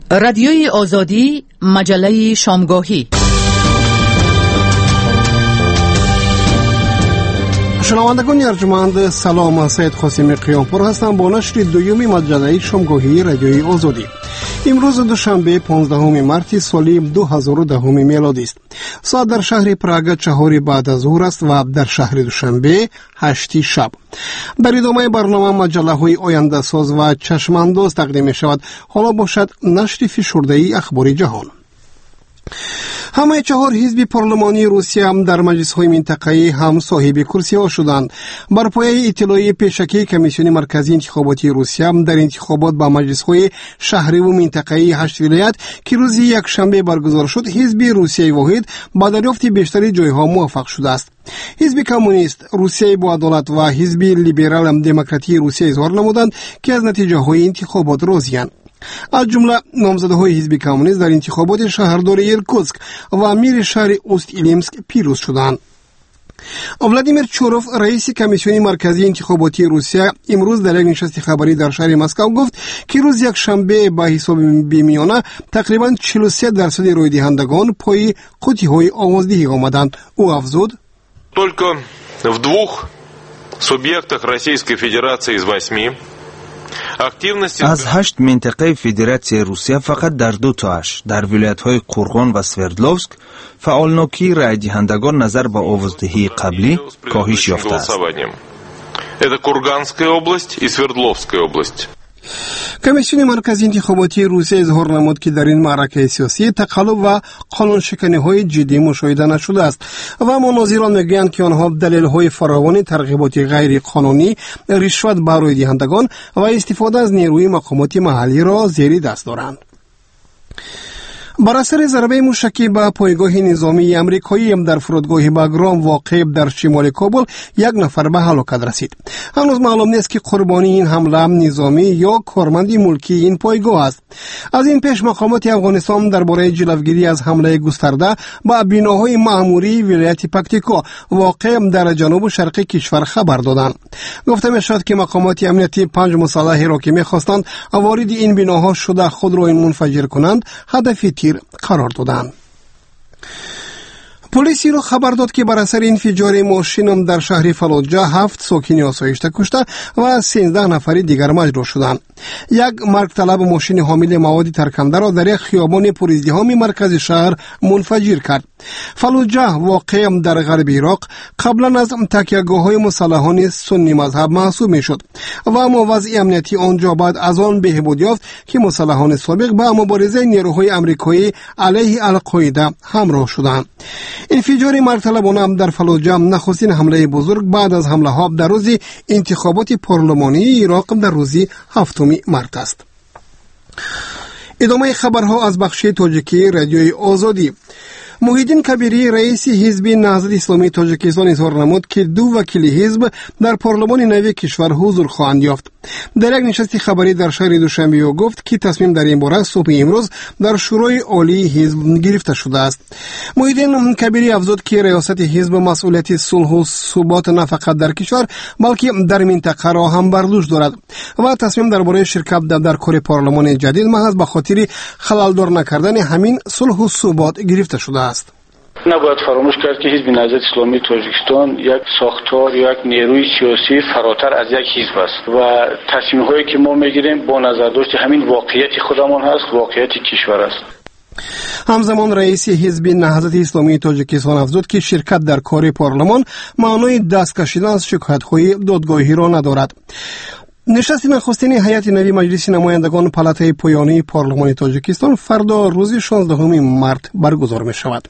رادیوی آزادی، مجله شامگاهی. شنوندگان ارجمند، سلام. سید قاسمی قیامپور هستم با نشر دومی مجله شامگاهی رادیوی آزادی. امروز دوشنبه 15 مارس سال 2010 میلادی است. ساعت در شهر پراگ 4 بعد از ظهر است و در شهر دوشنبه 8 شب. در ادامه برنامه مجله های آینده ساز و چشمانداز تقدیم می شود. حالا باشد نشر فشرده اخبار جهان. همه 4 حزب پارلمانی روسیه هم در مجلس های منطقه‌ای هم صاحب کرسی ها شدند. بر پایه اطلاعیه پیشکی کمیسیون مرکزی انتخاباتی روسیه هم در انتخابات با مجلس های شهری و منطقه‌ای 8 ولایت که روز یکشنبه برگزار شد، حزب روسیه واحد با دریافت بیشتر جایها موفق شده است. حزب کمونیست روسیه با عدالت و حزب لیبرال دموکراتی روسیه اظهار نمودند که از نتیجه های انتخابات راضی‌اند. از جمله نامزدهای حزب کمونیست در انتخابات شهردار ایرکوتسک و امیر شهر اوست ایلیمسک پیروز شدند. ولادیمیر چوروف رئیس کمیسیون مرکزی انتخاباتی روسیه امروز در یک نشست خبری در شهر مسکو گفت که روز یکشنبه با حساب بیمیانه تقریبا 43% رای دهندگان پای قوطی‌های آوازدهی آمدند. او افزود: только в двух субъектах Российской Федерации из 8 از 8 منطقه فدراسیون روسیه فقط در 2 تاش در ولایت‌های قرغان و سوردلوفسک فعالنوکی رای دهندگان نظر به آوازدهی قبلی کاهش یافته است. Это Курганская область и Свердловская область. کمیسیون مرکزی انتخاباتی روسیه اظهار نمود که در این معرکه سیاسی تقلب و قانون شکنی های جدی مشاهده نشده است و مناظران میگویند که آنها دلیل های فراوان ترغیبات غیر قانونی، رشوت برای دهندگان و استفاده از نیروی مقامات محلی را زیر دست دارند. بر اثر ضربه موشکی به پایگاه نظامی امریکایی در فرودگاه باگرام واقع در شمال کابل 1 نفر به هلاکت رسید. هنوز معلوم نیست که قربانی این حمله نظامی یا کارمند ملکی این پایگاه است. از این پیش مقامات افغانستان درباره جلوگیری از حمله گسترده به بناهای مأموری ولایت پکتیکا واقع در جنوب شرقی کشور خبر دادند. گفته می‌شود که مقامات امنیتی 5 مسلح را که می‌خواستند وارد این بناها شده خود را منفجر کنند هدف تیر قرار دادند. پلیس را خبر داد که بر اثر انفجار ماشین در شهر فلوجه 7 ساکن آسایش کشته و 13 نفر دیگر مجروح شدند. یک مرگ طلب ماشین حامل مواد ترکنده را در یک خیابان پرازدحام مرکز شهر منفجر کرد. فلوجه واقع در غرب عراق قبلا از تکیهگاه‌های مسلحان سنی مذهب محسوب میشد و اما وضع امنیتی آنجا بعد از آن بهبود یافت که مسلحان سابق با مبارزه نیروهای آمریکایی علیه القاعده همراه شدند. انفجار مرتلبانه در فلوجه نخستین حمله بزرگ بعد از حمله ها در روز انتخابات پارلمانی عراق در روز 7 مارس است. ادامه خبرها از بخش تاجیکی رادیوی آزادی. محیدین کبیری رئیس حزب نهضت اسلامی تاجیکستان اظهار نمود که 2 وکیل حزب در پارلمان نوی کشور حضور خواهند یافت. در یک نشست خبری در شهر دوشنبه او گفت که تصمیم در این باره صبح امروز در شورای عالی حزب گرفته شده است. محیدین کبیری افزود که ریاست حزب مسئولیت صلح و ثبات نه فقط در کشور بلکه در منطقه را هم بر دوش دارد و تصمیم درباره شرکت در کار پارلمان جدید محض به خاطر خلل‌دار نکردن همین صلح و ثبات گرفته شده است. نباید فراموش کرد که حزب نهضت اسلامی تاجیکستان یک ساختار یا یک نیروی سیاسی فراتر از یک حزب است و تصمیم‌هایی که ما می‌گیریم با نظر داشت همین واقعیت خودمان هست، واقعیت کشور است. همزمان رئیس حزب نهضت اسلامی تاجیکستان افزود که شرکت در کار پارلمان معنای دست کشیدن از شکایت‌های دادگاهی را ندارد. نشست نخستین هیئت نوی مجلس نمایندگان پالاتای پایانی پارلمان تاجیکستان فردا روز 16 مارس برگزار می‌شود.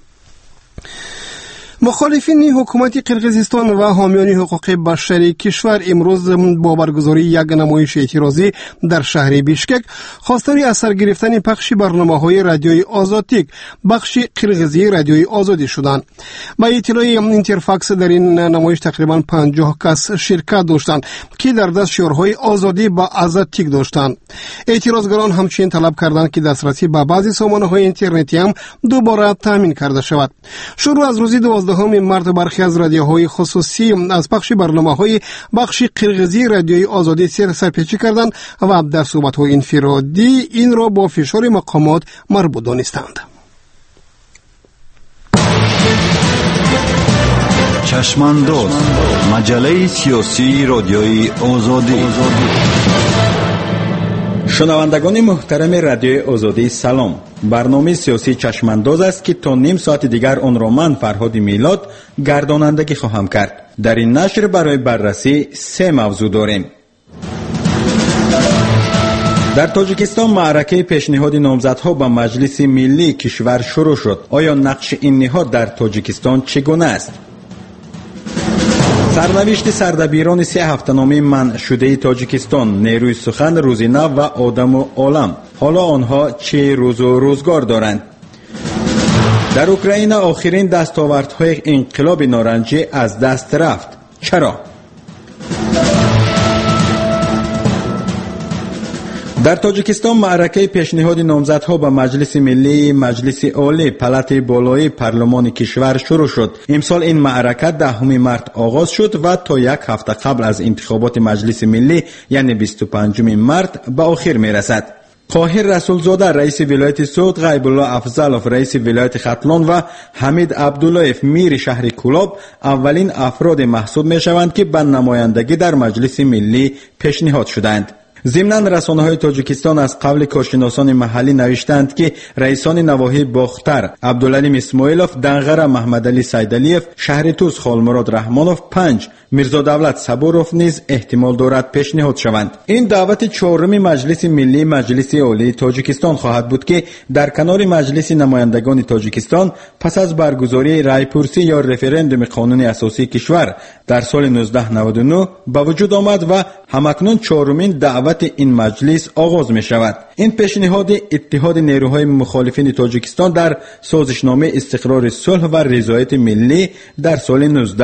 مخالفین حکومت قرقیزستان و حامیان حقوق بشری کشور امروز با برگزاری یک نمایش اعتراضی در شهر بیشکک خواستار اثر گرفتن پخش برنامه‌های رادیوی آزادیک بخش قرقیزی رادیوی آزادی شدند. با اطلاع اینترفاکس در این نمایش تقریبا 50 کس شرکت داشتند که در دست شعارهای آزادی با آزادیک داشتند. اعتراضگران همچنین طلب کردند که دسترسی به بعضی سامانه‌های اینترنتی هم دوباره تامین کرده شود. شروع از روز 12 15 مارس برخی از رادیوهای خصوصی از پخش برنامه‌های بخش قرغیزی رادیوی آزادی سرپیچی کردند و در صحبت‌های انفرادی این را با فشار مقامات مربوط دانستند. چشمانداز، مجله سیاسی رادیوی آزادی. شنوندگان محترم رادیوی آزادی سلام. برنامه سیاسی چشمانداز است که تا نیم ساعت دیگر آن را من فرهاد میلاد گردانندگی خواهم کرد. در این نشر برای بررسی 3 موضوع داریم. در تاجیکستان معرکه پیشنهاد نامزدها به مجلس ملی کشور شروع شد. آیا نقش این نهاد در تاجیکستان چگونه است؟ سرنوشت سردبیران 3 هفته‌نامه منع شده تاجیکستان، نیروی سخن، روزنه و آدم و عالم، حالا آنها چه روز و روزگار دارند؟ در اوکراین آخرین دستاوردهای انقلاب نارنجی از دست رفت. چرا؟ در تاجیکستان معرکه پیشنهاد نامزدها به مجلس ملی، مجلس عالی، پلات بالای پارلمان کشور شروع شد. امسال این معرکه 10 مارس آغاز شد و تا 1 هفته قبل از انتخابات مجلس ملی یعنی 25 مارس به آخر می رسد. طاهر رسولزاده رئیس ولایت سوت، غیب الله افضلوف رئیس ولایت ختلان و حمید عبداللهیف میر شهر کولاب اولین افراد محسوب می شوند که به نمایندگی در مجلس ملی پیشنهاد شدند. ضمناً رسانه‌های تاجیکستان از قبل کارشناسان محلی نوشتند که رئیسان نواحی باختر عبدالعلیم اسماعیلوف، دنغره محمدعلی سیدعلیف، شهر توس خالمراد رحمانوف، 5 میرزا دولت صبوروف نیز احتمال دارد پیشنهاد شوند. این دعوت 4 مجلس ملی، مجلس عالی تاجیکستان خواهد بود که در کنار مجلس نمایندگان تاجیکستان پس از برگزاری رایپرسی یا رفراندوم قانون اساسی کشور در سال 1999 به وجود آمد و همکنون 4مین دعوت این مجلس آغاز می شود. این پیشنهاد اتحاد نیروهای مخالفین تاجیکستان در سازشنامه استقرار صلح و رضایت ملی در سال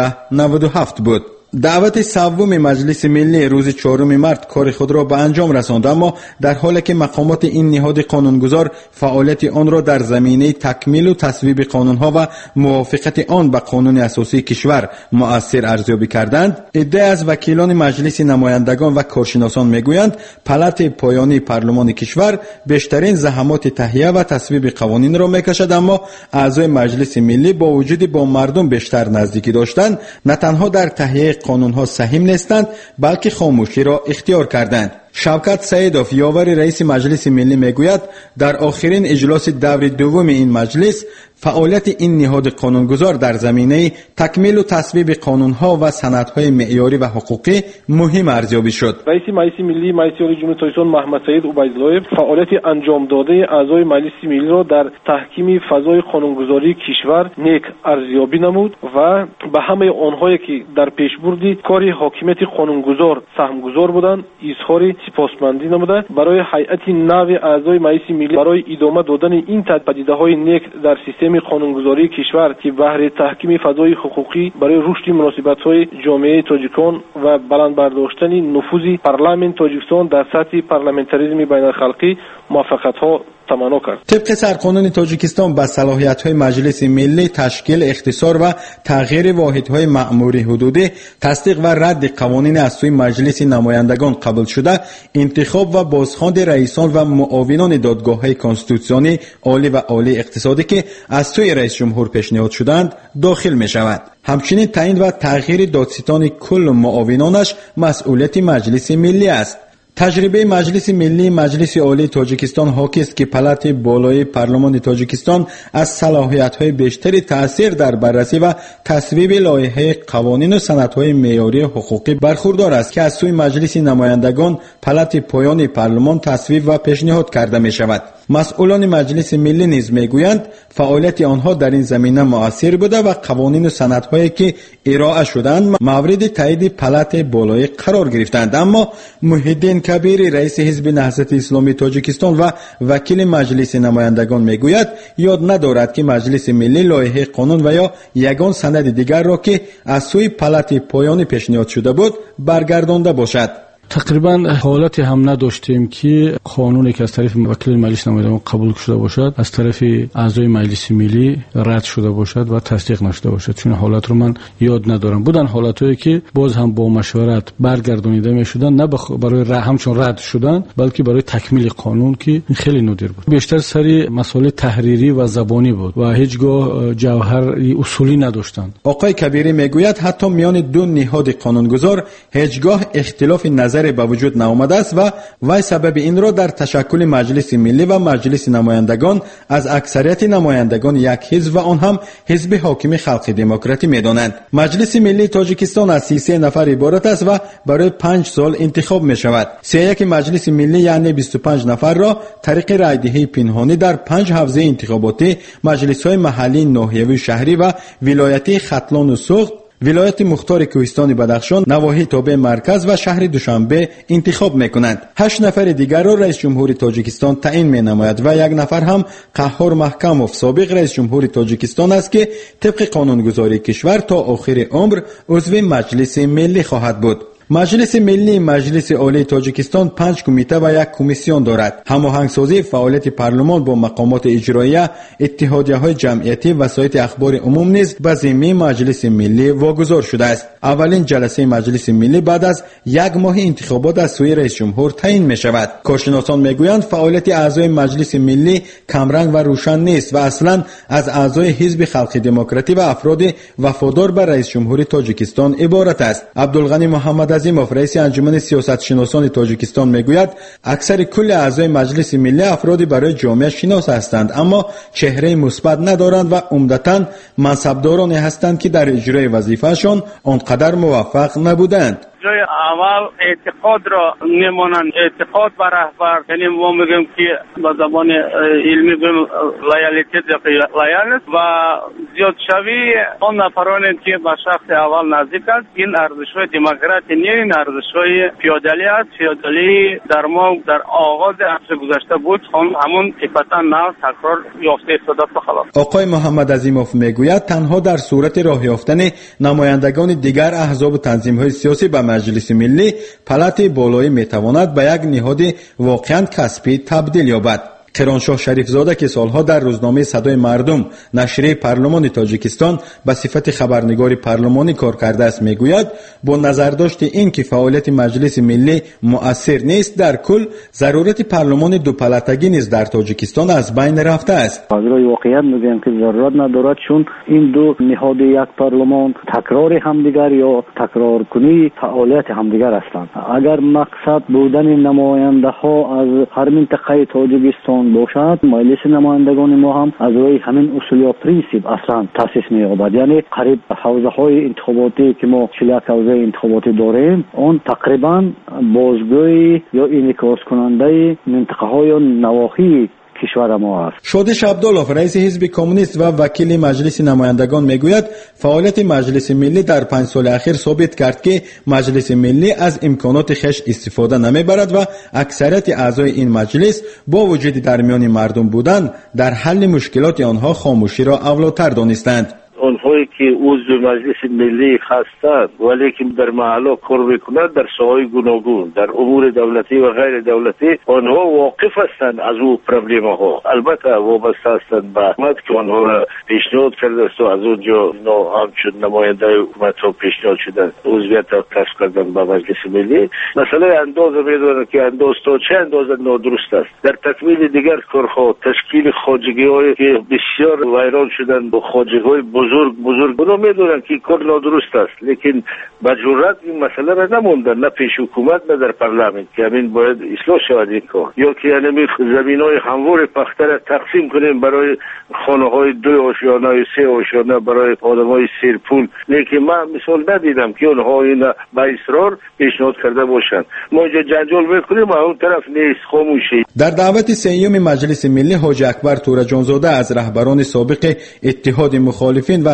1997 بود. دعوت سوم مجلس ملی روز 4 مارس کار خود را به انجام رساند، اما در حالی که مقامات این نهاد قانونگذار فعالیت آن را در زمینه تکمیل و تصویب قانونها و موافقت آن به قانون اساسی کشور مؤثر ارزیابی کردند، عده از وکیلان مجلس نمایندگان و کارشناسان میگویند پلات پایانی پارلمان کشور بیشترین زحمات تهیه و تصویب قوانین را میکشد، اما اعضای مجلس ملی با وجودی با مردم بیشتر نزدیکی داشتند نه تنها در تهیه قانونها سهیم نیستند بلکه خاموشی را اختیار کردند. شوکت سیدوف یاور رئیس مجلس ملی میگوید در آخرین اجلاس دور دوم این مجلس فعالیت این نهاد قانونگذار در زمینه تکمیل و تصویب قانونها و سندهای معیاری و حقوقی مهم ارزیابی شد. رئیس مجلس ملی مجلس عالی جمهوری تاجیکستان محمد سعید عبیداللهیف فعالیت انجام داده اعضای مجلس ملی را در تحکیم فضای قانونگذاری کشور نیک ارزیابی نمود و به همه آنهایی که در پیشبرد کار حاکمیت قانونگذار سهمگذار بودند اظهار سپاسمندی نموده. برای هیئت نو اعضای مجلس ملی برای ادامه دادن این پدیده‌های نیک در سیستم قانونگذاری کشور که بهره تحکیم فضای حقوقی برای رشد مناسبت‌های جامعه تاجیکان و بلند برداشتن نفوذ پارلمان تاجیکستان در سطح پارلمانتاریسم بین‌الخلقی موفقیت‌ها تمنا کرد. طبق سرقانون تاجیکستان با صلاحیت‌های مجلس ملی تشکیل، اختصار و تغییر واحدهای مأموری حدودی، تصدیق و رد قوانین از سوی مجلس نمایندگان قبول شده، انتخاب و بازخواند رئیسان و معاونان دادگاه‌های کنستیتوسیونی عالی و عالی اقتصادی که از سوی رئیس جمهور پیشنهاد شدند داخل می‌شود. همچنین تعیین و تغییر دادستان کل معاونانش مسئولیت مجلس ملی است. تجربه مجلس ملی، مجلس عالی تاجیکستان حاکی است که پلات بالای پارلمان تاجیکستان از صلاحیت‌های بیشتری تأثیر در بررسی و تصویب لایحه قوانین و سندهای معیاری حقوقی برخوردار است که از سوی مجلس نمایندگان پلات پایان پارلمان تصویب و پیشنهاد کرده می شود. مسئولان مجلس ملی نیز میگویند فعالیت آنها در این زمینه مؤثر بوده و قوانین و سندهایی که ارائه شدند مورد تایید پلات بالای قرار گرفتند. اما محیدین کبیری رئیس حزب نهضت اسلامی تاجیکستان و وکیل مجلس نمایندگان میگوید یاد ندارد که مجلس ملی لایحه قانون و یا یگان سند دیگر را که از سوی پلات پایانی پیشنهاد شده بود برگردانده باشد. تقریبا حالتی هم نداشتیم که قانونی که از طرف وکیل مجلس نمایندگان قبول شده باشد از طرف اعضای مجلس ملی رد شده باشد و تصدیق نشده باشد. چون حالت رو من یاد ندارم. بودن حالتایی که باز هم با مشورت برگردانیده میشدن، نه برای همچون رد شدن بلکه برای تکمیل قانون که خیلی نادر بود. بیشتر سری مسائل تحریری و زبانی بود و هیچگاه جوهر اصولی نداشتند. آقای کبیری میگوید حتی میان دو نهاد قانونگذار هیچگاه اختلاف نظر به وجود نآمده است و وی سبب این را در تشکل مجلس ملی و مجلس نمایندگان از اکثریت نمایندگان یک حزب و آن هم حزب حاکم خلق دموکراتی می‌دانند. مجلس ملی تاجیکستان از 33 نفر عبارت است و برای 5 سال انتخاب می‌شود. 31 مجلس ملی یعنی 25 نفر را طریق رایدهی پنهانی در 5 حوزه انتخاباتی مجلس‌های محلی، ناحیوی، شهری و ولایتی ختلان و سوخت، ولایت مختار کوهستان بدخشان، نواحی تابع مرکز و شهر دوشنبه انتخاب میکنند. 8 نفر دیگر را رئیس جمهور تاجیکستان تعیین مینماید و 1 نفر هم قهار محکموف سابق رئیس جمهور تاجیکستان است که طبق قانونگذاری کشور تا آخر عمر عضو مجلس ملی خواهد بود. مجلس ملی مجلس عالی تاجیکستان 5 کمیته و 1 کمیسیون دارد. هماهنگسازی فعالیت پارلمان با مقامات اجراییه، اتحادیه‌های جمعیتی و سایت اخبار عموم نیز به ذمه مجلس ملی واگذار شده است. اولین جلسه مجلس ملی بعد از 1 ماه انتخابات از سوی رئیس جمهور تعیین می شود. کارشناسان میگویند فعالیت اعضای مجلس ملی کمرنگ و روشن نیست و اصلا از اعضای حزب خلق دموکراتی و افراد وفادار به رئیس جمهور تاجیکستان عبارت است. عبدالغنی محمد عظیموف رئیس انجمن سیاست شناسان تاجیکستان میگوید اکثر کل اعضای مجلس ملی افرادی برای جامعه شناس هستند اما چهره مثبت ندارند و عمدتاً منصبدارانی هستند که در اجرای وظیفه‌شان آنقدر موفق نبودند. جای اول اعتقاد را نمانند، اعتقاد به رهبر، یعنی ما میگیم که با زبان علمی بیم لایالیتی لایالت و زیاد شوی آن نفرانی که به شخص اول نزدیک است. این ارزش‌های دموکراتی نه، این ارزش‌های فیودالی است. فیودالی در ما در آغاز عصر گذشته بود، همون صفتا نو تکرار یافته شده است. خلاص آقای محمد عظیموف میگوید تنها در صورت راه یافتن نمایندگان دیگر احزاب و تنظیم‌های سیاسی به مجلس ملی پلات بالایی میتواند به 1 نهاد واقعاً کسبی تبدیل یابد. قرانشاه شریف زاده که سالها در روزنامه صدای مردم نشریه پارلمان تاجیکستان به صفت خبرنگار پارلمانی کار کرده است میگوید با نظرداشت این که فعالیت مجلس ملی مؤثر نیست در کل ضرورت پارلمان دو پلاتگی نیز در تاجیکستان از بین رفته است. حاضر واقعیت میگم که ضرورت ندارد چون این دو نهاد یک پارلمان تکرار همدیگر یا تکرار کنی فعالیت همدیگر هستند. اگر مقصد بودن نماینده ها از هر منطقه تاجیکستان باشد مجلس نمایندگان ما هم از روی همین اصول یا پرینسیپ اصلا تاسیس می‌یابد. یعنی قریب حوزه‌های انتخاباتی که ما 41 حوزه انتخاباتی داریم اون تقریبا بازگوی یا انعکاس کننده منطقه‌های یا نواحی کشور ما است. شادش عبدالله رئیس حزب کمونیست و وکیل مجلس نمایندگان میگوید فعالیت مجلس ملی در 5 سال اخیر ثابت کرد که مجلس ملی از امکانات خویش استفاده نمیبرد و اکثریت اعضای این مجلس با وجود در میان مردم بودن در حل مشکلات آنها خاموشی را اولاتر دانستند. آنهایی که عضو مجلس ملی هستند ولی که در محله کار میکنند در ساحه‌های گوناگون در امور دولتی و غیر دولتی آنها واقف هستند از او پرابلم ها. البته وابسته هستند به حکومت که آنها را پیشنهاد کرده است و از اونجا همچون نماینده حکومت ها پیشنهاد شدند عضویت را کسب کردند به مجلس ملی. مسئله اندازه میدانند که انداز تا چه اندازه نادرست است. در تکمیل دیگر کارها تشکیل خواجگی‌هایی که بسیار ویران شدند با خواجگی‌های بزرگ اونا میدونن که کار نادرست است لیکن به جرأت این مسئله را نموندن نه پیش حکومت نه در پارلمان که همین باید اصلاح شود این کار یا که یعنی زمین‌های هموار پخته را تقسیم کنیم برای خانه‌های 2 آشیانه 3 آشیانه برای آدم‌های سیرپول لیکن من مثال ندیدم که اونها این با اصرار پیشنهاد کرده باشند. ما اینجا جنجال می‌کنیم و اون طرف نیست خاموشی. در دعوت سیوم مجلس ملی حاجی اکبر تورجانزاده از رهبران سابق اتحاد مخالفین و روحانی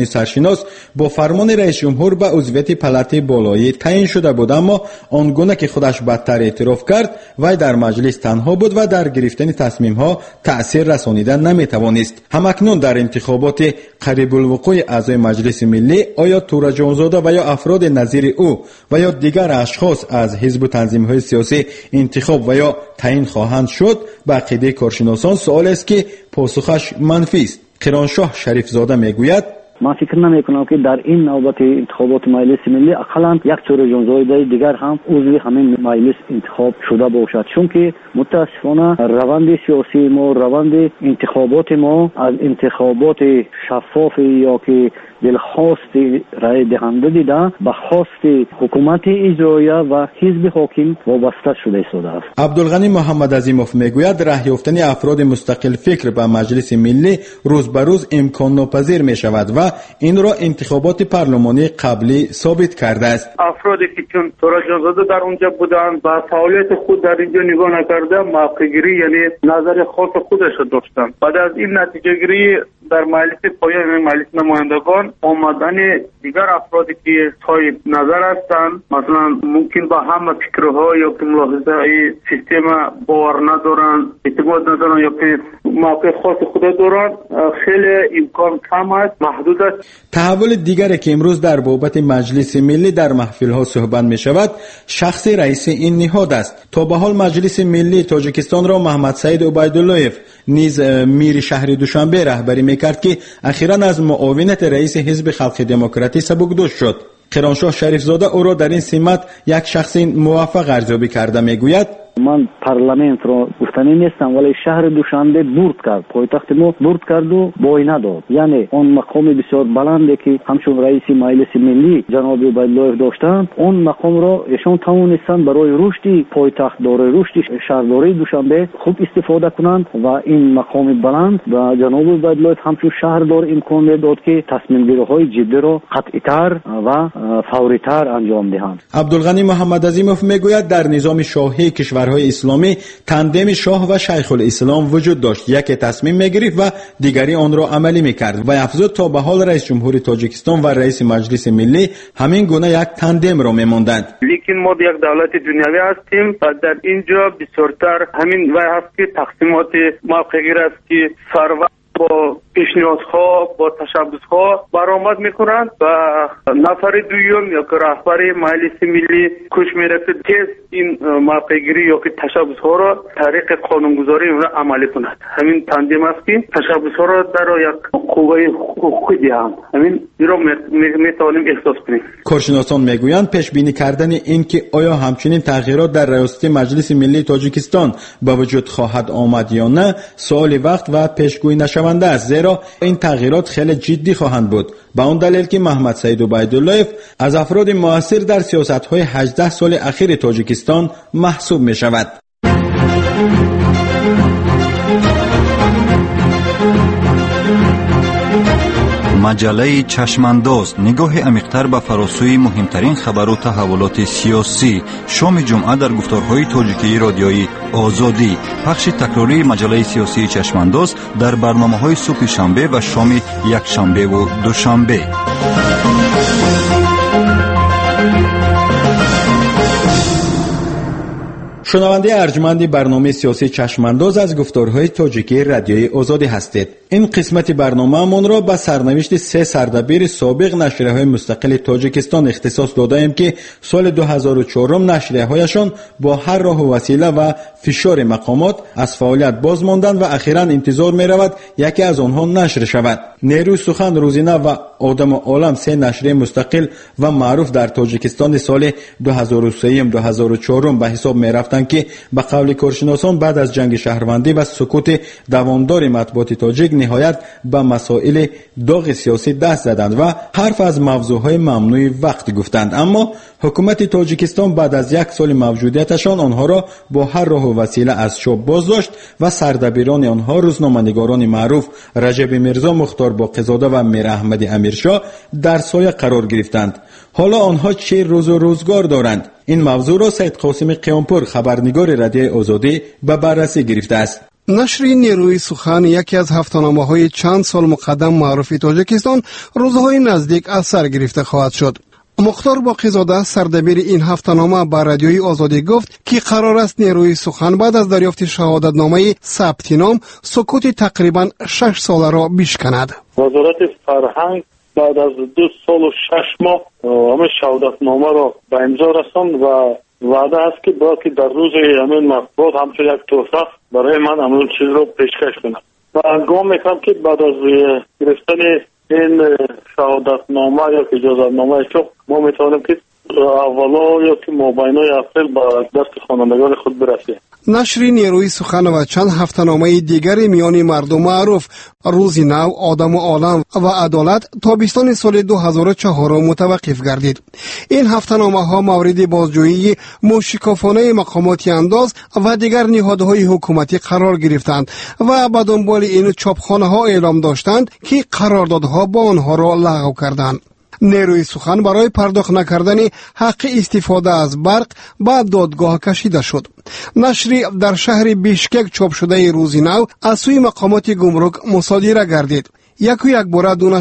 پارلمانی سرشناس با فرمان رئیس جمهور به عضویت پلات بالایی تعیین شده بود، اما آنگونه که خودش بدتر اعتراف کرد وی در مجلس تنها بود و در گرفتن تصمیم ها تأثیر رسانیدن نمیتوانست. همکنون در انتخابات قریب الوقوع اعضای مجلس ملی آیا تورا جانزاده و یا افراد نظیر او و یا دیگر اشخاص از حزب و تنظیم‌های سیاسی انتخاب و یا تعیین خواهند شد؟ به عقیده کارشناسان سوال است که پاسخش منفی است. قرانشاه شریف زاده میگوید من فکر نمیکنم که در این نوبت انتخابات مجلس ملی اقلا یک تورا جانزاده دیگر هم عضو همین مجلس انتخاب شده باشد، چون که متاسفانه روند سیاسی ما، روند انتخابات ما از انتخابات شفاف یا که دلخواست رای دهنده دیده به خواست حکومت اجراییه و حزب حاکم وابسته شده است. عبدالغنی محمد عظیموف میگوید راه یافتن افراد مستقل فکر به مجلس ملی روز به روز امکان ناپذیر می شود و این را انتخابات پارلمانی قبلی ثابت کرده است. افرادی که چون تورا جانزاده در اونجا بودند با فعالیت خود در اینجا نگاه نکرده، موقع گیری یعنی نظر خاص خودش داشتند. بعد از این نتیجه گیری در مجلس پایان مجلس نمایندگان آمدن دیگر افرادی که صاحب نظر هستند، مثلا ممکن با همه فکرها یا که ملاحظه سیستم باور ندارند، اعتماد ندارند یا که موقع خاص خود دارند، خیلی امکان کم است، محدود است. تحول دیگری که امروز در بابت مجلس ملی در محفل‌ها صحبت می‌شود شخص رئیس این نهاد است. تا به حال مجلس ملی تاجیکستان را محمد سعید عبیداللهیف نیز میر شهر دوشنبه رهبری می‌کرد که اخیراً از معاونت رئیس حزب خلق دموکراتی سبکدوش شد. قرانشاه شریف زاده او را در این سمت یک شخص موفق ارزیابی کرده میگوید من پارلمانت رو گفتنی نیستم، ولی شهر دوشنبه برد کرد، پایتخت ما برد کرد و بای نداد. یعنی اون مقام بسیار بلنده که همچون رئیس مجلس ملی جناب عبیدالله داشتند، اون مقام را ایشان توانستند برای رشد پایتخت داره، رشد شهرداری دوشنبه خوب استفاده کنند و این مقام بلند و جناب عبیدالله همچون شهردار امکان داد که تصمیم گیری های جدی را قطعی‌تر و فوری‌تر انجام دهند. عبدالغنی محمد عظیموف میگوید در نظام شاهی کشورهای اسلامی تندم شاه و شیخ الاسلام وجود داشت، یکی تصمیم میگرفت و دیگری آن را عملی میکرد و افزود تا به حال رئیس جمهور تاجیکستان و رئیس مجلس ملی همین گونه یک تندم را میماندند. لیکن ما یک دولت دنیوی هستیم و در اینجا بسیارتر همین وای هست که تقسیمات موقعی است که ثروت با پیشنهادها با تشبسها برآمد میکنند و نفر دوم یا که رهبر مجلس ملی کوش میرسد که این موقع‌گیری یا که تشبسها را طریق قانونگذاری را عملی کند. همین تندیم است که تشبسها را در یک قوه حقوقی دهند. همین را میتوانیم احساس کنیم. کارشناسان میگویند پیش بینی کردن این که آیا همچنین تغییرات در ریاست مجلس ملی تاجیکستان به وجود خواهد آمد یا نه سوال وقت و پیشگویی نشونده است، زیرا این تغییرات خیلی جدی خواهند بود. به اون دلیل که محمد سعید عبیداللهیف از افراد مؤثر در سیاست‌های 18 سال اخیر تاجیکستان محسوب می شود. مجله چشمانداز نگاه عمیق‌تر به فراسوی مهمترین خبر و تحولات سیاسی. شام جمعه در گفتارهای تاجیکی رادیویی آزادی. پخش تکراری مجله سیاسی چشمانداز در برنامه‌های صبح شنبه و شام یک شنبه و دوشنبه. شنونده ارجمند برنامه سیاسی چشمانداز از گفتارهای تاجیکی رادیویی آزادی هستید. این قسمت برنامه من را به سرنوشت 3 سردبیر سابق نشریه‌های مستقل تاجیکستان اختصاص داده‌ایم که سال 2004 نشریه‌هایشان با هر راه و وسیله و فشار مقامات از فعالیت باز ماندند و اخیراً انتظار می‌رود یکی از آنها نشر شود. نیروی سخن، روزینه و آدم عالم 3 نشریه مستقل و معروف در تاجیکستان سال 2003 2004 به حساب می‌رفتند که به قول کارشناسان بعد از جنگ شهروندی و سکوت دوامدار مطبوعات تاجیک نهایت به مسائل داغ سیاسی دست زدند و حرف از موضوعهای ممنوع وقت گفتند. اما حکومت تاجیکستان بعد از 1 سال موجودیتشان آنها را با هر راه و وسیله از چوب باز داشت و سردبیران آنها روزنامه‌نگاران معروف رجب میرزا مختار باقی‌زاده و میر احمد امیرشاه در سایه قرار گرفتند. حالا آنها چه روز و روزگار دارند؟ این موضوع را سید قاسم قیامپور خبرنگار رادیوی آزادی به بررسی گرفته است. نشر نیروی سخن یکی از هفته‌نامه‌های چند سال مقدم معروف تاجیکستان روزهای نزدیک از سر گرفته خواهد شد. مختار باقی‌زاده سردبیر این هفته‌نامه به رادیوی آزادی گفت که قرار است نیروی سخن بعد از دریافت شهادتنامه ثبت نام سکوت تقریبا 6 ساله را بشکند. وزارت فرهنگ بعد از 2 سال و 6 ماه همه شهادتنامه را به امضا رساند و وعده است که باید که در روز همین مطبوعات همچون یک تحفه برای من همون چیز رو پیشکش کنم و گمان میکنم که بعد از گرفتن این شهادتنامه یا اجازتنامه چون ما میتوانیم که اولا یا که مابینای اپریل به دست خوانندگان خود برسیم. نشر نیروی سخن و چند هفته‌نامه دیگری میان مردم معروف روز نو، آدم و عالم و عدالت تابستان سال 2004 متوقف گردید. این هفته‌نامه ها مورد بازجویی موشکافانه مقامات انداز و دیگر نهادهای حکومتی قرار گرفتند و به دنبال این چاپخانه ها اعلام داشتند که قراردادها با آنها را لغو کردند. نیروی سخن برای پرداخت نکردن حق استفاده از برق به دادگاه کشیده شد. نشری در شهر بیشکک چاپ شده روز نو از سوی مقامات گمرک مصادره گردید. یک باره دو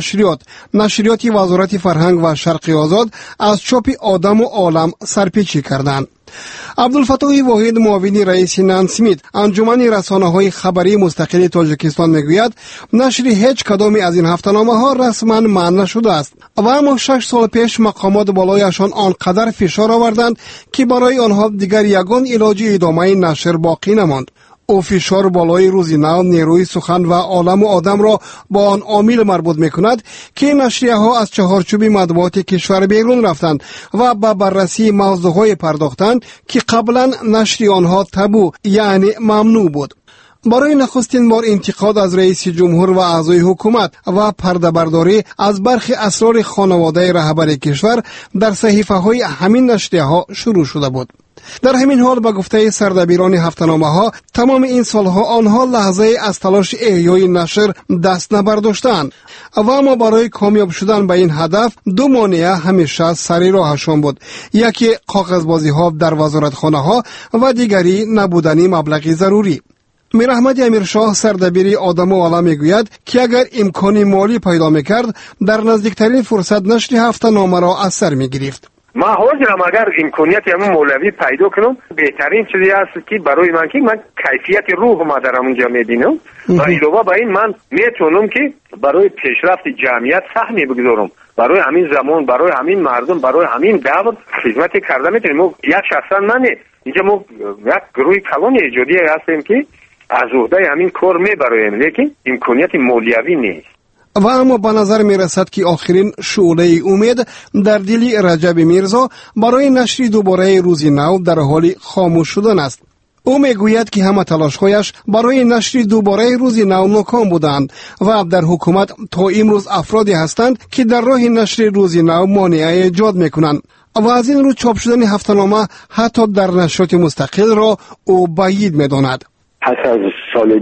نشریات وزارت فرهنگ و شرق آزاد از چاپ آدم و عالم سرپیچی کردند. عبدالفتاح واحد معاون رئیس نانسمیت انجمن رسانه‌های خبری مستقل تاجیکستان میگوید نشر هیچ کدام از این هفته‌نامه ها رسما منع نشده است و اما 6 سال پیش مقامات بالایشان آنقدر فشار آوردند که برای آنها دیگر یگان علاج ادامه نشر باقی نماند. او فشار بالای روز نو نیروی سخن و عالم و آدم را با آن عامل مربوط میکند که نشریه ها از چهارچوب مطبوعات کشور بیرون رفتند و به بررسی موضوعهای پرداختند که قبلا نشر آنها تابو یعنی ممنوع بود. برای نخستین بار انتقاد از رئیس جمهور و اعضای حکومت و پرده‌برداری از برخی اسرار خانواده رهبر کشور در صحیفه های همین نشریه ها شروع شده بود. در همین حال به گفته سردبیران هفته‌نامه ها تمام این سالها آنها لحظه از تلاش احیای نشر دست نبرداشتند و اما برای کامیاب شدن به این هدف دو مانع همیشه سر راهشان بود. یکی کاغذبازی ها در وزارتخانه ها و دیگری نبودن مبلغ ضروری. میر احمد امیرشاه سردبیر آدم و عالم میگوید که اگر امکانی مالی پیدا میکرد در نزدیکترین فرصت نشر هفته‌نامه را از سر میگرفت. ما حاضرم اگر امکانیت همون مولوی پیدا کنم بهترین چیزی است که برای من که من کیفیت روح ما در اونجا میبینم و علاوه بر این من میتونم که برای پیشرفت جمعیت سهمی بگذارم، برای همین زمان، برای همین مردم، برای همین دور خدمت کرده میتونیم. یک شخصا من اینجا ما یک گروه کلان ایجادی هستیم که از عهده همین کار میبریم، لیکن امکانیت مالیوی نیست. و اما به نظر می رسد که آخرین شعله امید در دل رجب میرزا برای نشر دوباره روز نو در حال خاموش شدن است. او می گوید که همه تلاش‌هایش برای نشر دوباره روز نو ناکام بودند و در حکومت تا امروز افرادی هستند که در راه نشر روز نو مانع ایجاد می کنند و از این رو چاپ شدن هفته‌نامه حتی در نشریات مستقل را او بعید می داند. پس از سال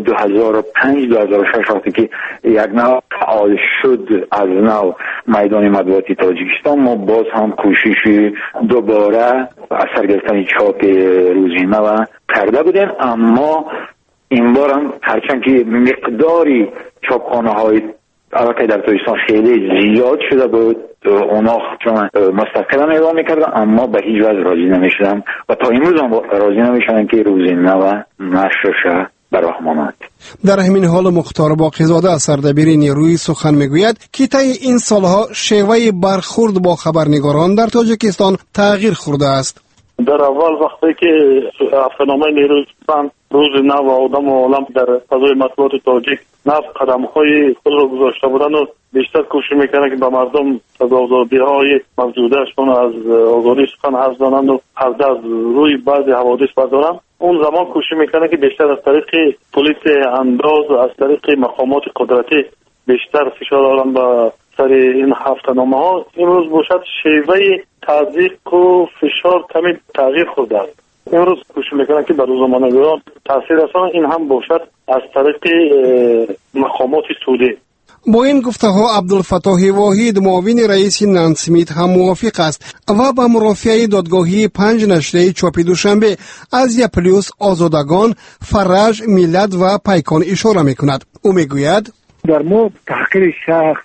2005-2006 وقتی که یک نوع فعال شد از نو میدان مطبوعاتی تاجیکستان، ما باز هم کوشش دوباره اثر گرفتن چاپ روزی نو کرده بودیم، اما این بار هم هرچند که مقداری چاپخانه های البته در تاجیکستان خیلی زیاد شده بود، اونا چون مستقلا اعلام میکردن اما به هیچ وجه راضی نمیشدن و تا امروز هم راضی نمیشدن که روزی نو نشرش براه ماند. در همین حال مختار باقی‌زاده سردبیر نیروی سخن میگوید که طی این سالها شیوه برخورد با خبرنگاران در تاجیکستان تغییر خورده است. در اول وقتی که هفته‌نامه نیروی سخن روز نو و آدم و عالم در فضای مطبوعات تاجیک نفت قدم‌های خود را گذاشته بودند و بیشتر کوشش میکنند که به مردم آزادی‌های موجوده‌شان از آزادی سخن حرف زنند و پرده از روی بعضی حوادث بردارند. اون زمان کوشش میکنند که بیشتر از طریق پلیس انداز و از طریق مقامات قدرتی بیشتر فشار آورند به سر این هفته‌نامه ها. امروز باشد شیوه تضییق و فشار کمی تغییر خورده است. امروز کوشش میکنند که بر روزنامه‌نگاران تاثیر رسانند، این هم باشد از طریق مقامات سودی. با این گفته‌ها عبدالفتاح واحد معاون رئیس نانسمیت هم موافق است و به مرافعه دادگاهی 5 نشریه چاپی دوشنبه از یپلیوس، آزادگان، فرج، ملت و پیکان اشاره می‌کند. او میگوید در ما تحقیر شخص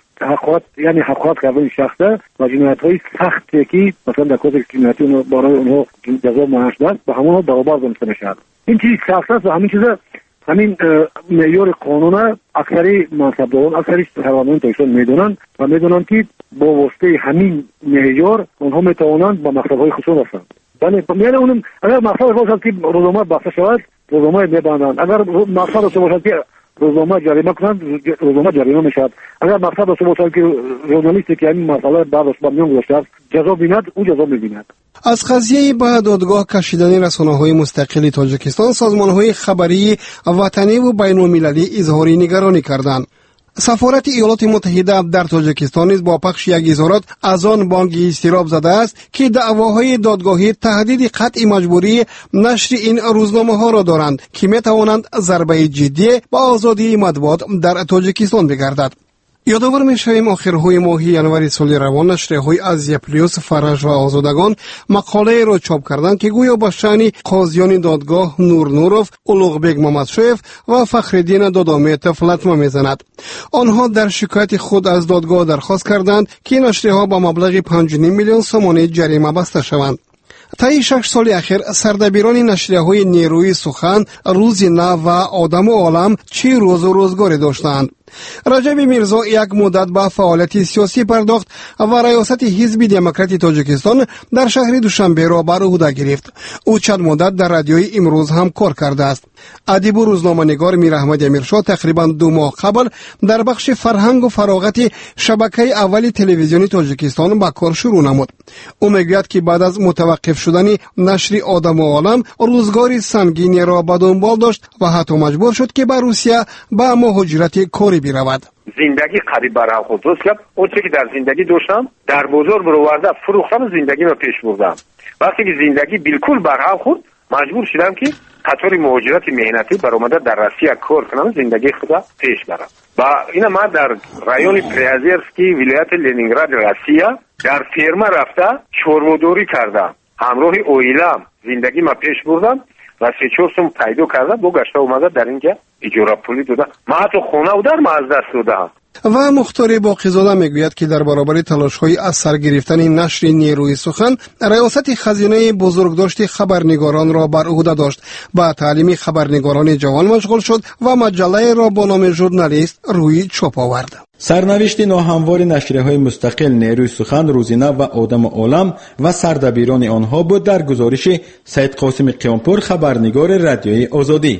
حقوق کردن شخص و جنایت‌های سختی که مثلا در کودک جنایتی برای اونها جزا معین شده به همون دوبار دانسته می‌شود. این چیز شخص است و همین چیز همین معیار قانون اکثری منصبداران اکثری شهروندان تایسون میدونن و میدونن که با واسطه همین معیار اونها میتوانند به مقصدهای خصوص رسند. یعنی اونم اگر مقصد باشد که روزنامه بسته شود روزنامه میبندند، اگر مقصد داشته باشد که روزنامه جریمه کنند روزنامه جریمه میشود، اگر مقصد داشته باشد که ژورنالیستی که این مسئله بعدش به میان گذاشته جزا بیند او جزا میبیند. از قضیه به دادگاه کشیدن رسانه‌های مستقل تاجیکستان سازمان‌های خبری وطنی و بین‌المللی اظهار نگرانی کردند. سفارت ایالات متحده در تاجیکستان نیز با پخش یک اظهارات از آن بانگی اضطراب زده است که دعواهای دادگاهی تهدید قطع مجبوری نشر این روزنامه‌ها را دارند که می‌توانند ضربه جدی به آزادی مطبوعات در تاجیکستان بگردد. یادآور می‌شویم آخرهای ماه ینور سال روان نشریه‌های از یپلیوس، فرج و آزادگان مقاله را چاپ کردند که گویا با شأن قاضیان دادگاه نور نوروف، اولوغبک مامدشویف و فخرالدین دادامیتوف لطمه می‌زند. آنها در شکایت خود از دادگاه درخواست کردند که نشریه‌ها با مبلغ 5.5 میلیون سومانی جریمه بسته شوند. طی 6 سال اخیر سردبیران نشریه‌های نیروی سخن، روز نو و آدم و عالم چه روز و روزگاری داشتند. رجب میرزا یک مدت به فعالیت سیاسی پرداخت و ریاست حزب دموکراتی تاجیکستان در شهر دوشنبه را بر عهده گرفت. او چند مدت در رادیوی امروز هم کار کرده است. ادیب و روزنامه‌نگار میر احمد امیرشاه تقریبا 2 ماه قبل در بخش فرهنگ و فراغت شبکه اول تلویزیونی تاجیکستان به کار شروع نمود. او میگوید که بعد از متوقف شدن نشر آدم و عالم روزگاری سنگینی را به دنبال داشت و حتی مجبور شد که به روسیه به مهاجرت کاری برود. زندگی قریب برام خود درست کرد. اون چیزی که در زندگی داشتم در بازار برآورده فروختم و زندگی رو پیش بردم. وقتی که زندگی بالکل برام خود مجبور شدم که قطار مهاجرت مهنتی برآمده در روسیه کار کنم زندگی خدا پیش برم. و اینا ما در رایون پریازرسکی ولایت لنینگراد روسیه در فرما رفته چورمودوری کردم. همراه اویلم زندگی ما پیش بردم و 3-4 سوم پیدا کرده با گشته اومده در اینجا اجاره پولی داده. ما حتی خونه و در ما از دست دادم. و مختار باقی‌زاده میگوید که در برابر تلاش‌های از سر گرفتن نشر نیروی سخن ریاست خزینه بزرگداشت خبرنگاران را بر عهده داشت. با تعلیم خبرنگاران جوان مشغول شد و مجله را با نام ژورنالیست روی چاپ آورد. سرنوشت ناهموار نشریه‌های مستقل نیروی سخن، روزینه و آدم عالم و سردبیران آنها بود در گزارش سید قاسم قیامپور، خبرنگار رادیوی آزادی.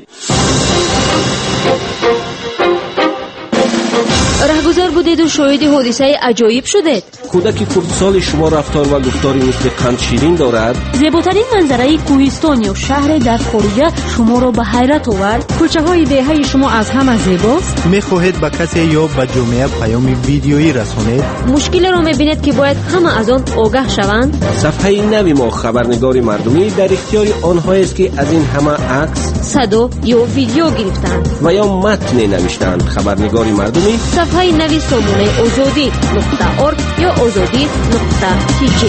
رهگذر بودید و شاهد حادثه عجایب شدید. کودک خردسال شما رفتار و گفتاری مثل قند شیرین دارد. زیباترین منظره کوهستان یا شهر در خارج شما را به حیرت آورد. کوچه های دهه شما از همه زیباست. میخواهید به کسی یا به جامعه پیام ویدیویی رسانید؟ مشکل را میبینید که باید همه از آن آگاه شوند. صفحه نوی ما خبرنگار مردمی در اختیار آنها است که از این همه عکس، صدا یا ویدیو گرفتند و یا متن نوشتند. خبرنگار مردمی صفحه نوی سامانه azadi.org یا azadi.tk.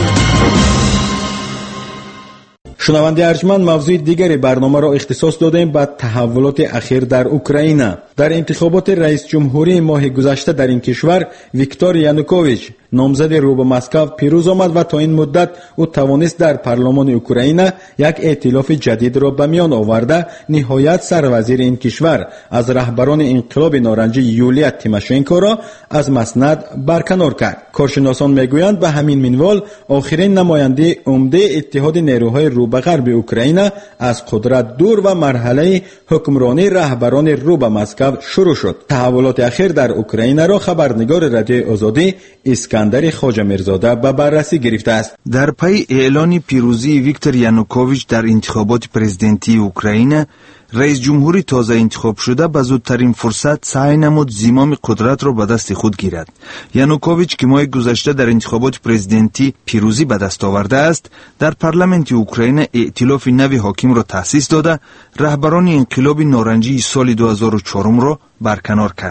شنونده ارجمند، موضوع دیگری برنامه را اختصاص دادیم به تحولات اخیر در اوکراین. در انتخابات رئیس جمهوری ماه گذشته در این کشور ویکتور یانوکوویچ نامزد رو به مسکو پیروز آمد و تا این مدت او توانست در پارلمان اوکراین یک ائتلاف جدید را به میان آورده. نهایت سروزیر این کشور از رهبران انقلاب نارنجی یولیا تیماشنکو را از مسند برکنار کرد. کارشناسان میگویند به همین منوال آخرین نماینده عمده اتحاد نیروهای رو به غرب اوکراین از قدرت دور و مرحله حکمرانی رهبران رو به مسکو شروع شد. تحولات اخیر در اوکراین را خبرنگار رادیوی آزادی اسکندر خواجه میرزاده به بررسی گرفته است. در پی اعلان پیروزی ویکتور یانوکوویچ در انتخابات پرزیدنتی اوکراین، رئیس جمهوری تازه انتخاب شده به زودترین فرصت سعی نمود زمام قدرت را به دست خود گیرد. یانوکوویچ که ماه گذشته در انتخابات پرزیدنتی پیروزی به دست آورده است، در پارلمانت اوکراین ائتلاف نوی حاکم را تأسیس داده، رهبران انقلاب نارنجی سال 2004 را برکنار کرد.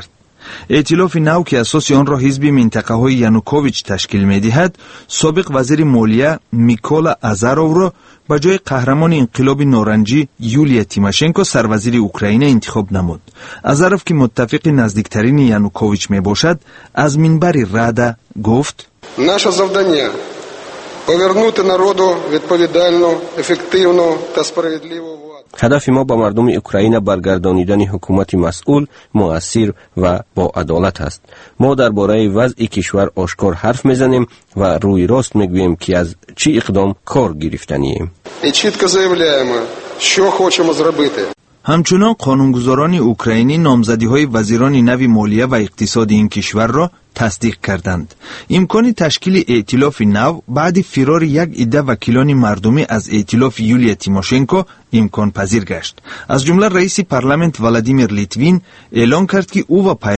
ائتلاف نو که اساس آن را حزب منطقه های یانوکوویچ تشکیل می دهد، سابق وزیر مالیه میکولا ازارو را به جای قهرمان انقلاب نارنجی یولیا تیماشنکو سروزیر اوکراین انتخاب نمود. ازارف که متفق نزدیکترین یانوکوویچ می باشد، از منبر رادا گفت: наше завдання повернути народу відповідальну, ефективну та справедливу владу. هدف ما با مردم اوکراین برگردانیدن حکومت مسئول، مؤثر و با عدالت است. ما درباره وضع کشور آشکار حرف میزنیم و روی راست میگوییم که از چی اقدام کار گرفتنیم. І чітко заявляємо, що хочемо зробити. همچنان قانونگذاران اوکراینی نامزدی‌های وزیران نو مالیه و اقتصاد این کشور را تصدیق کردند. امکان تشکیل ائتلاف نو بعد فرار یک عده وکیلان مردمی از ائتلاف یولیا تیماشنکو امکان پذیر گشت. از جمله رئیس پارلمانت ولادیمیر لیتوین اعلام کرد که او و